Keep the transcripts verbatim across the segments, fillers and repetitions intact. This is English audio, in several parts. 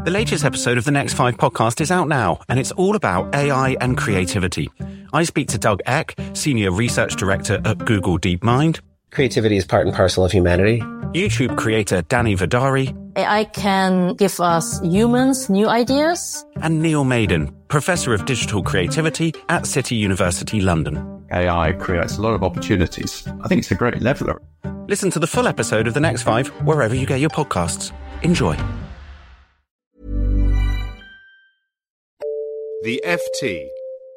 The latest episode of the Next Five podcast is out now, and it's all about A I and creativity. I speak to Doug Eck, Senior Research Director at Google DeepMind. Creativity is part and parcel of humanity. YouTube creator Danny Vidari. A I can give us humans new ideas. And Neil Maiden, Professor of Digital Creativity at City University London. A I creates a lot of opportunities. I think it's a great leveller. Listen to the full episode of The Next Five wherever you get your podcasts. Enjoy. The F T.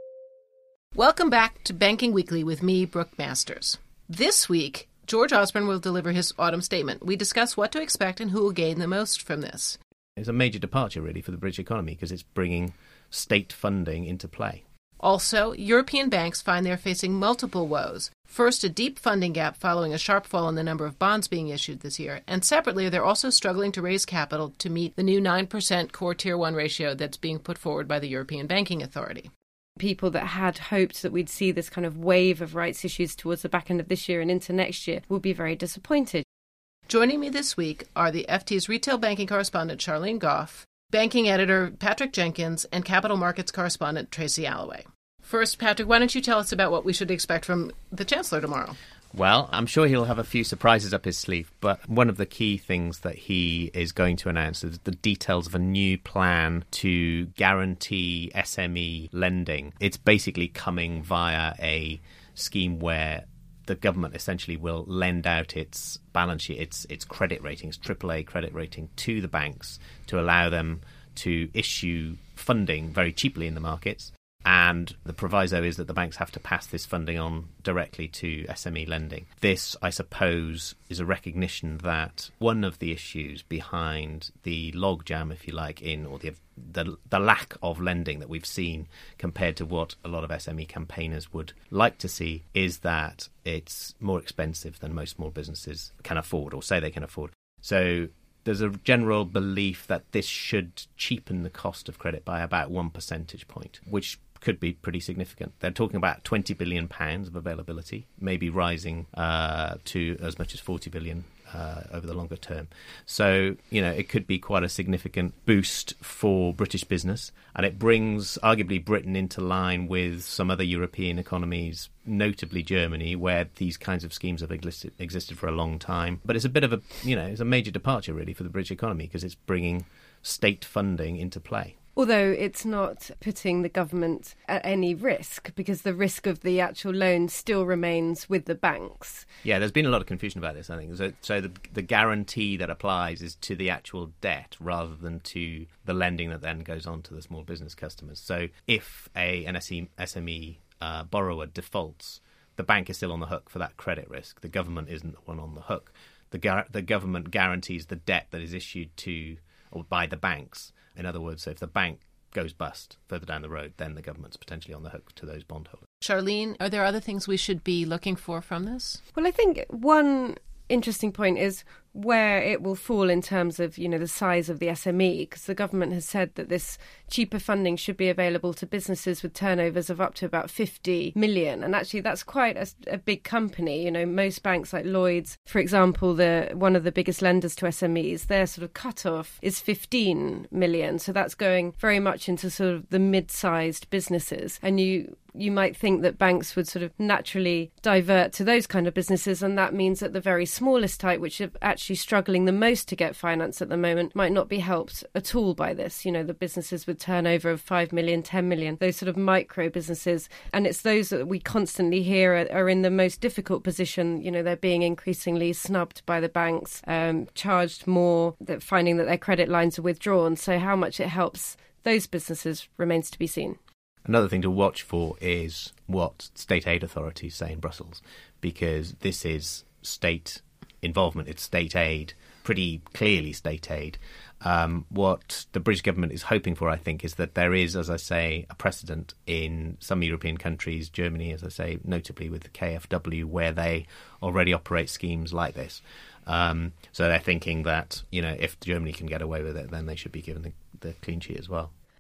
Welcome back to Banking Weekly with me, Brooke Masters. This week, George Osborne will deliver his autumn statement. We discuss what to expect and who will gain the most from this. It's a major departure, really, for the British economy because it's bringing state funding into play. Also, European banks find they're facing multiple woes. First, a deep funding gap following a sharp fall in the number of bonds being issued this year. And separately, they're also struggling to raise capital to meet the new nine percent core Tier one ratio that's being put forward by the European Banking Authority. People that had hoped that we'd see this kind of wave of rights issues towards the back end of this year and into next year will be very disappointed. Joining me this week are the F T's retail banking correspondent Charlene Goff, banking editor Patrick Jenkins, and capital markets correspondent Tracy Alloway. First, Patrick, why don't you tell us about what we should expect from the Chancellor tomorrow? Well, I'm sure he'll have a few surprises up his sleeve, but one of the key things that he is going to announce is the details of a new plan to guarantee S M E lending. It's basically coming via a scheme where the government essentially will lend out its balance sheet, its its credit ratings, triple A credit rating, to the banks to allow them to issue funding very cheaply in the markets. And the proviso is that the banks have to pass this funding on directly to S M E lending. This, I suppose, is a recognition that one of the issues behind the logjam, if you like, in or the, the the lack of lending that we've seen compared to what a lot of S M E campaigners would like to see is that it's more expensive than most small businesses can afford or say they can afford. So there's a general belief that this should cheapen the cost of credit by about one percentage point, which could be pretty significant. They're talking about twenty billion pounds of availability, maybe rising uh, to as much as forty billion uh, over the longer term. So, you know, it could be quite a significant boost for British business, and it brings arguably Britain into line with some other European economies, notably Germany, where these kinds of schemes have existed, existed for a long time. But it's a bit of a, you know, it's a major departure really for the British economy because it's bringing state funding into play. Although it's not putting the government at any risk because the risk of the actual loan still remains with the banks. Yeah, there's been a lot of confusion about this, I think. So, so the, the guarantee that applies is to the actual debt rather than to the lending that then goes on to the small business customers. So if a, an S M E uh, borrower defaults, the bank is still on the hook for that credit risk. The government isn't the one on the hook. The, gar- the government guarantees the debt that is issued to or by the banks. In other words, so if the bank goes bust further down the road, then the government's potentially on the hook to those bondholders. Charlene, are there other things we should be looking for from this? Well, I think one interesting point is where it will fall in terms of, you know, the size of the S M E, because the government has said that this cheaper funding should be available to businesses with turnovers of up to about fifty million. And actually, that's quite a, a big company. You know, most banks like Lloyds, for example, the one of the biggest lenders to S M Es, their sort of cutoff is fifteen million. So that's going very much into sort of the mid-sized businesses. And you you might think that banks would sort of naturally divert to those kind of businesses, and that means that the very smallest type, which are actually struggling the most to get finance at the moment, might not be helped at all by this. You know, the businesses with turnover of five million, ten million, those sort of micro businesses. And it's those that we constantly hear are, are in the most difficult position. You know, they're being increasingly snubbed by the banks, um, charged more, that finding that their credit lines are withdrawn. So how much it helps those businesses remains to be seen. Another thing to watch for is what state aid authorities say in Brussels, because this is state involvement, it's state aid, pretty clearly state aid. Um, what the British government is hoping for, I think, is that there is, as I say, a precedent in some European countries, Germany, as I say, notably with the K F W, where they already operate schemes like this. Um, so they're thinking that, you know, if Germany can get away with it, then they should be given the, the clean sheet as well.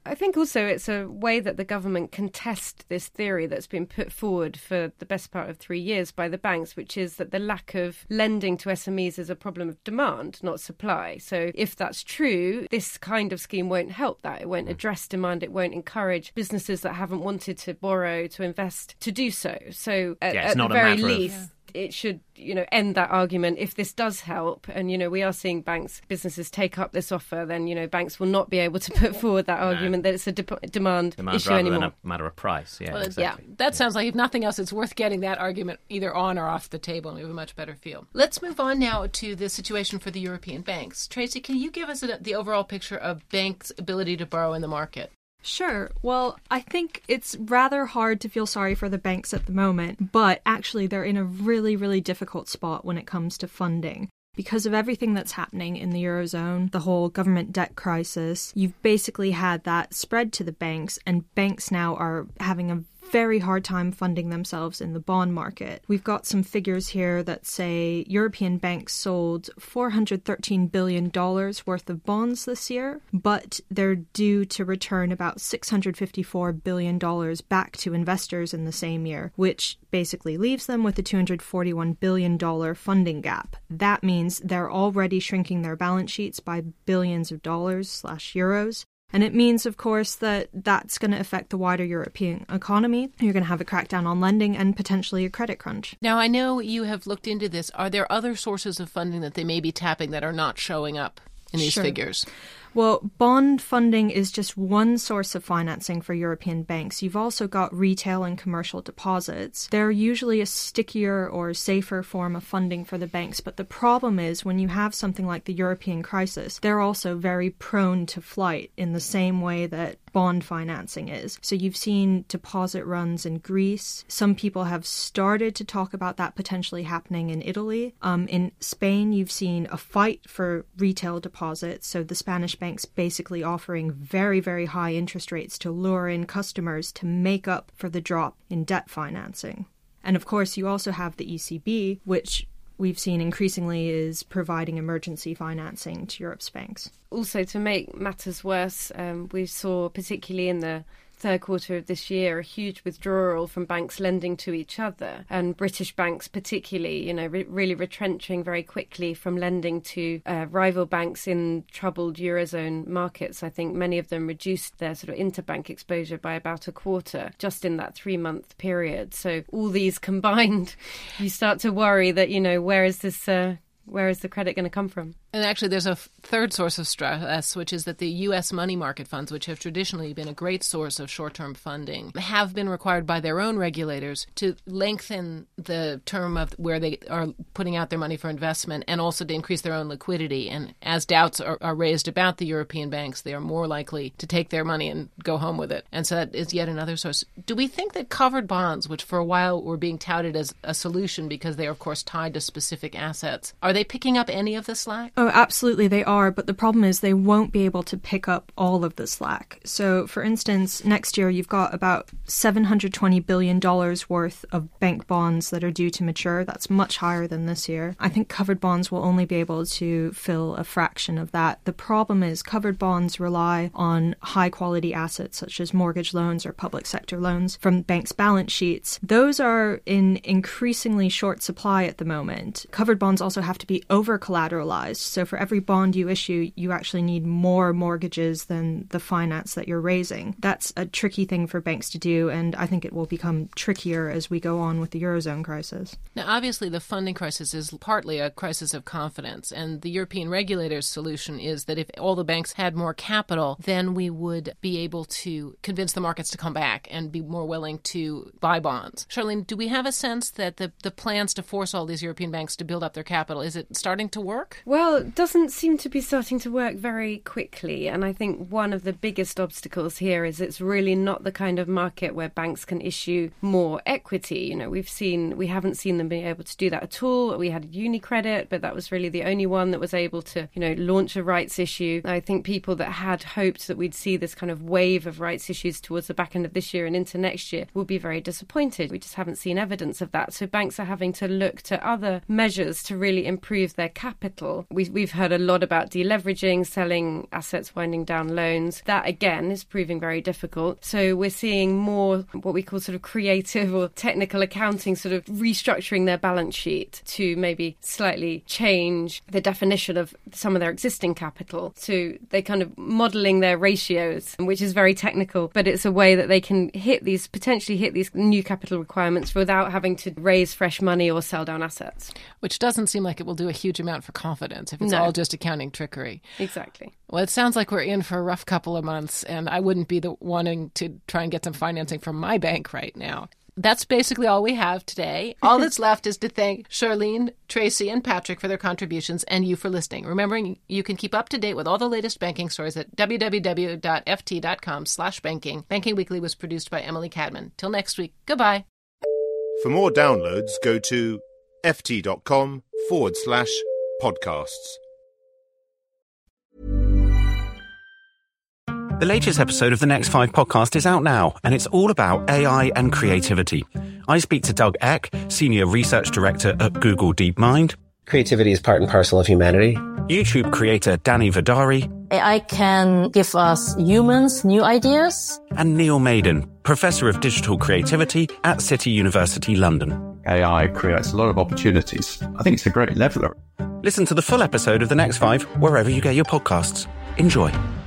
I think also it's a way that the government can test this theory that's been put forward for the best part of three years by the banks, which is that the lack of lending to S M Es is a problem of demand, not supply. So if that's true, this kind of scheme won't help that. It won't address demand. It won't encourage businesses that haven't wanted to borrow to invest to do so. So at, yeah, it's at not the a very matter least, of... it should, you know, end that argument. If this does help, and, you know, we are seeing banks, businesses take up this offer, then, you know, banks will not be able to put forward that argument no. that it's a de- demand, demand issue rather anymore. than a matter of price. Yeah, well, exactly. Yeah, that yeah. sounds like, if nothing else, it's worth getting that argument either on or off the table, and we have a much better feel. Let's move on now to the situation for the European banks. Tracy, can you give us a, the overall picture of banks' ability to borrow in the market? Sure. Well, I think it's rather hard to feel sorry for the banks at the moment, but actually they're in a really, really difficult spot when it comes to funding. Because of everything that's happening in the Eurozone, the whole government debt crisis, you've basically had that spread to the banks, and banks now are having a very hard time funding themselves in the bond market. We've got some figures here that say European banks sold four hundred thirteen billion dollars worth of bonds this year, but they're due to return about six hundred fifty-four billion dollars back to investors in the same year, which basically leaves them with a two hundred forty-one billion dollars funding gap. That means they're already shrinking their balance sheets by billions of dollars slash euros. And it means, of course, that that's going to affect the wider European economy. You're going to have a crackdown on lending and potentially a credit crunch. Now, I know you have looked into this. Are there other sources of funding that they may be tapping that are not showing up in these Sure. figures? Well, bond funding is just one source of financing for European banks. You've also got retail and commercial deposits. They're usually a stickier or safer form of funding for the banks, but the problem is when you have something like the European crisis, they're also very prone to flight in the same way that bond financing is. So you've seen deposit runs in Greece. Some people have started to talk about that potentially happening in Italy. Um, in Spain, you've seen a fight for retail deposits. So the Spanish banks basically offering very, very high interest rates to lure in customers to make up for the drop in debt financing. And of course, you also have the E C B, which we've seen increasingly is providing emergency financing to Europe's banks. Also, to make matters worse, um, we saw, particularly in the third quarter of this year, a huge withdrawal from banks lending to each other, and British banks particularly, you know, re- really retrenching very quickly from lending to uh, rival banks in troubled Eurozone markets. I think many of them reduced their sort of interbank exposure by about a quarter just in that three-month period. So all these combined, you start to worry that, you know, where is this... Uh, Where is the credit going to come from? And actually, there's a f- third source of stress, which is that the U S money market funds, which have traditionally been a great source of short-term funding, have been required by their own regulators to lengthen the term of where they are putting out their money for investment and also to increase their own liquidity. And as doubts are, are raised about the European banks, they are more likely to take their money and go home with it. And so that is yet another source. Do we think that covered bonds, which for a while were being touted as a solution because they are, of course, tied to specific assets, are they picking up any of the slack? Oh, absolutely they are, but the problem is they won't be able to pick up all of the slack. So, for instance, next year you've got about seven hundred twenty billion dollars worth of bank bonds that are due to mature. That's much higher than this year. I think covered bonds will only be able to fill a fraction of that. The problem is covered bonds rely on high-quality assets such as mortgage loans or public sector loans from banks' balance sheets. Those are in increasingly short supply at the moment. Covered bonds also have to be over-collateralized. So for every bond you issue, you actually need more mortgages than the finance that you're raising. That's a tricky thing for banks to do, and I think it will become trickier as we go on with the Eurozone crisis. Now, obviously, the funding crisis is partly a crisis of confidence, and the European regulators' solution is that if all the banks had more capital, then we would be able to convince the markets to come back and be more willing to buy bonds. Charlene, do we have a sense that the, the plans to force all these European banks to build up their capital, is it starting to work? Well, it doesn't seem to be starting to work very quickly. And I think one of the biggest obstacles here is it's really not the kind of market where banks can issue more equity. You know, we've seen, we haven't seen them being able to do that at all. We had UniCredit, but that was really the only one that was able to, you know, launch a rights issue. I think people that had hoped that we'd see this kind of wave of rights issues towards the back end of this year and into next year will be very disappointed. We just haven't seen evidence of that. So banks are having to look to other measures to really improve their capital. We we've heard a lot about deleveraging, selling assets, winding down loans. That, again, is proving very difficult. So we're seeing more what we call sort of creative or technical accounting, sort of restructuring their balance sheet to maybe slightly change the definition of some of their existing capital. So they're kind of modelling their ratios, which is very technical, but it's a way that they can hit these, potentially hit these new capital requirements without having to raise fresh money or sell down assets. Which doesn't seem like it will do a huge amount for confidence if it's No. all just accounting trickery. Exactly. Well, it sounds like we're in for a rough couple of months, and I wouldn't be the wanting to try and get some financing from my bank right now. That's basically all we have today. All that's left is to thank Charlene, Tracy, and Patrick for their contributions, and you for listening. Remembering you can keep up to date with all the latest banking stories at www.ft.com slash banking. Banking Weekly was produced by Emily Cadman. Till next week, goodbye. For more downloads, go to ft.com forward slash podcasts. The latest episode of the Next Five podcast is out now, and it's all about A I and creativity. I speak to Doug Eck, Senior Research Director at Google DeepMind. Creativity is part and parcel of humanity. YouTube creator Danny Vidari. A I can give us humans new ideas. And Neil Maiden, Professor of Digital Creativity at City University London. A I creates a lot of opportunities. I think it's a great leveler. Listen to the full episode of The Next Five wherever you get your podcasts. Enjoy.